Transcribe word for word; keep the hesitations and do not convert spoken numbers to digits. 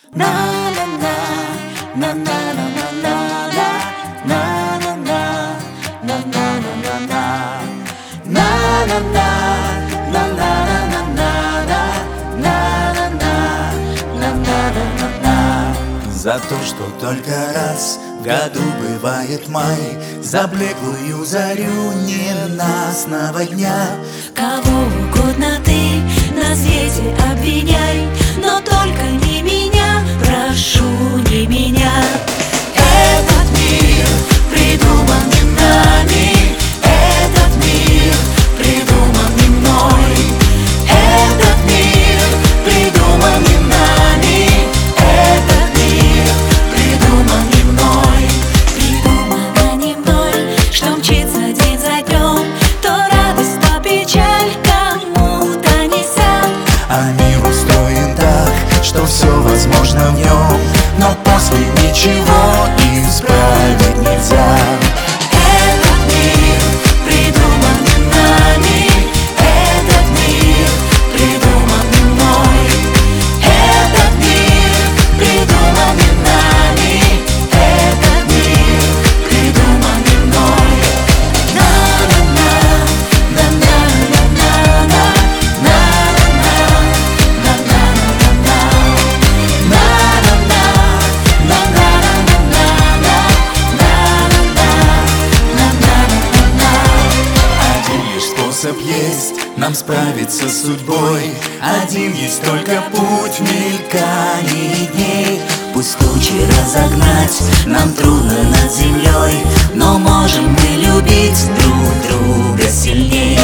на на на на на на на на на на на. За то, что только раз в году бывает май, за блеклую зарю ненастного дня. Кого угодно ты на свете обвиняй, но только не меня, прошу, не меня. Этот мир придуман не нами, этот мир придуман не мной. Этот мир придуман не нами, этот мир придуман не мной. Придумано не мной, что мчится день за днем, то радость, то печаль кому-то неся. А мир устроен так, что все возможно в нем, но после ничего исправить нельзя. Этот мир придуман не нами, этот мир придуман не мной. Этот мир придуман не нами, этот мир придуман не мной. На-на-на, на-на-на-на-на, на-на-на, Один лишь способ есть нам справиться с судьбой, один есть только путь в мелькании дней. пусть тучи разогнать нам трудно над землей, но можем мы любить друг друга сильней.